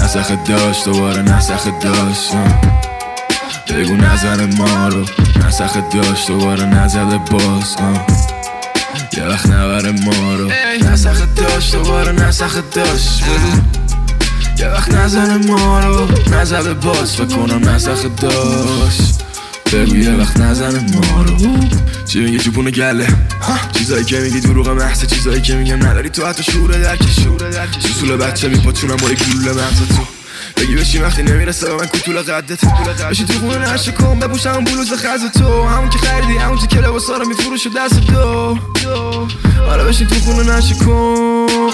نسخ داشت دوباره نسخ داشت بگو نزن ما رو نسخ داشت دوباره نزده باز یه وقت نبره ما رو نسخ داشت دوباره نسخ داشت بگو یه وقت نزن ما رو نزده باز فکر کنم نسخ داشت بگو یه وقت نزن ما رو چی میگه جوبون گله چیزایی که میگی دروغ محضه چیزایی که میگم نداری تو حتی شعور درکش سوسول بچه میپاچونم با یک گلوله مغز تو بگی بشی وقتی نمیرسه به من کوتول قدت بشی تو خونه نشه کن بپوشم اون بلوز خز تو همون که خریدی همون که لباسا رو میفروش دست دو حالا بشی تو خونه نشه کن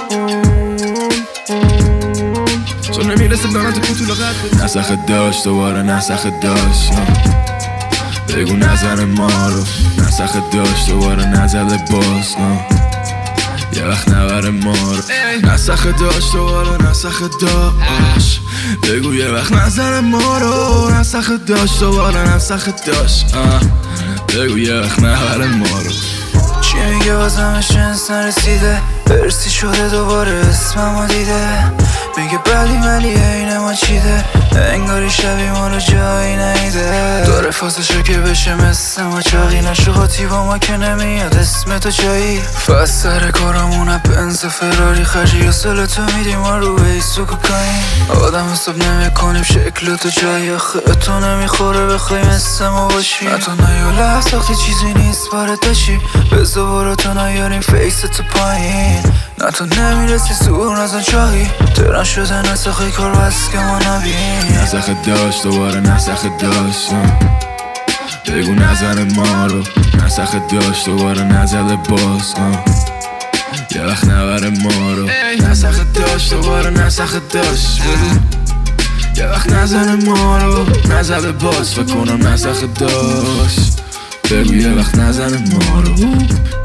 چون نمیرسه به من تو کوتول قدت نسخ داشت دوباره نسخ داشت بگو نزن ما رو نسخ داشت دوباره نزده باز یه وقت نبره ما رو نسخ داشت دوباره نسخ داشت بگو یه وقت نزن ما رو نسخ داشت دوباره نسخ داشت بگو یه وقت نبره ما رو چی میگه بازمش جنس نرسیده برسی شده دوباره اسممو دیده میگه بلی ولی عین ما چیده انگاری شبی ما رو جایی نیده داره فازشو که بشه مثل ما چاقی نشو خاطی با ما که نمیاد اسم تو جایی فاز سر کارمونه بنز فراری خرجی اصل تو میدی ما رو بیس و کوکاین آدم حساب نمیکنیم شکل تو جایی آخه تو نمیخوره بخوای مثل ما باشی نه تو نیا لحظ وقتی چیزی نیست باره داشی بزا برو تو نیاریم فیس تو پایین نه تو نمیرسی سور نزن چاهی تران شده نسخه کار بس که ما نبین نسخ داشت دوباره نسخ داشت بگو نزن ما رو نسخ داشت دوباره نزده باز یه وقت نبره ما رو نسخ داشت دوباره نسخ داشت بگو یه وقت نزن ما رو نزده باز فکر کنم نسخ داشت بگو یه وقت نزن ما رو